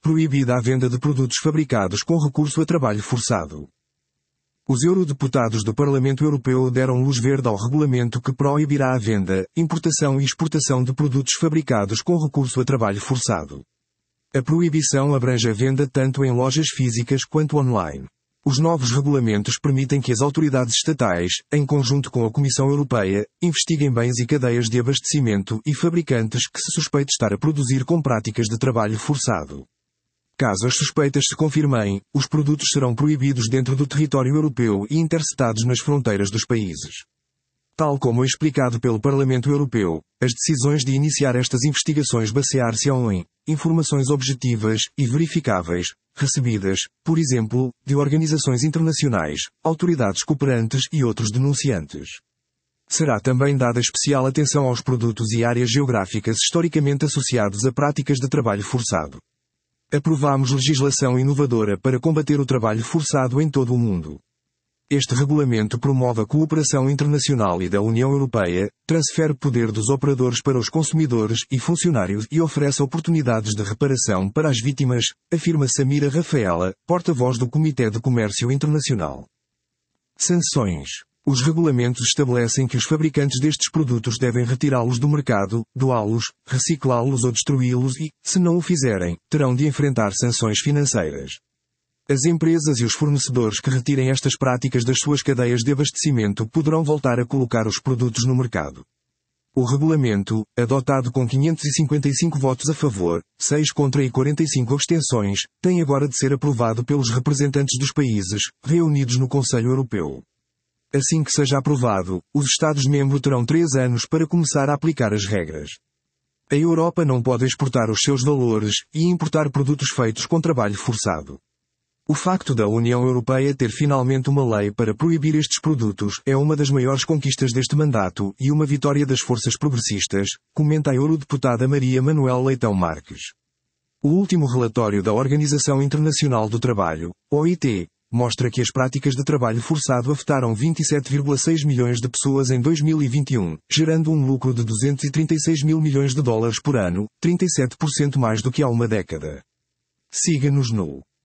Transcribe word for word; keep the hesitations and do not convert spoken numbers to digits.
proibida a venda de produtos fabricados com recurso a trabalho forçado. Os eurodeputados do Parlamento Europeu deram luz verde ao regulamento que proibirá a venda, importação e exportação de produtos fabricados com recurso a trabalho forçado. A proibição abrange a venda tanto em lojas físicas quanto online. Os novos regulamentos permitem que as autoridades estatais, em conjunto com a Comissão Europeia, investiguem bens e cadeias de abastecimento e fabricantes que se suspeite estar a produzir com práticas de trabalho forçado. Caso as suspeitas se confirmem, os produtos serão proibidos dentro do território europeu e interceptados nas fronteiras dos países. Tal como explicado pelo Parlamento Europeu, as decisões de iniciar estas investigações basear-se-ão em informações objetivas e verificáveis, recebidas, por exemplo, de organizações internacionais, autoridades cooperantes e outros denunciantes. Será também dada especial atenção aos produtos e áreas geográficas historicamente associados a práticas de trabalho forçado. Aprovamos legislação inovadora para combater o trabalho forçado em todo o mundo. Este regulamento promove a cooperação internacional e da União Europeia, transfere poder dos operadores para os consumidores e funcionários e oferece oportunidades de reparação para as vítimas, afirma Samira Rafaela, porta-voz do Comitê de Comércio Internacional. Sanções. Os regulamentos estabelecem que os fabricantes destes produtos devem retirá-los do mercado, doá-los, reciclá-los ou destruí-los e, se não o fizerem, terão de enfrentar sanções financeiras. As empresas e os fornecedores que retirem estas práticas das suas cadeias de abastecimento poderão voltar a colocar os produtos no mercado. O regulamento, adotado com quinhentos e cinquenta e cinco votos a favor, seis contra e quarenta e cinco abstenções, tem agora de ser aprovado pelos representantes dos países, reunidos no Conselho Europeu. Assim que seja aprovado, os Estados-membros terão três anos para começar a aplicar as regras. A Europa não pode exportar os seus valores e importar produtos feitos com trabalho forçado. O facto da União Europeia ter finalmente uma lei para proibir estes produtos é uma das maiores conquistas deste mandato e uma vitória das forças progressistas, comenta a eurodeputada Maria Manuel Leitão Marques. O último relatório da Organização Internacional do Trabalho, O I T, mostra que as práticas de trabalho forçado afetaram vinte e sete vírgula seis milhões de pessoas em dois mil e vinte e um, gerando um lucro de duzentos e trinta e seis mil milhões de dólares por ano, trinta e sete por cento mais do que há uma década. Siga-nos no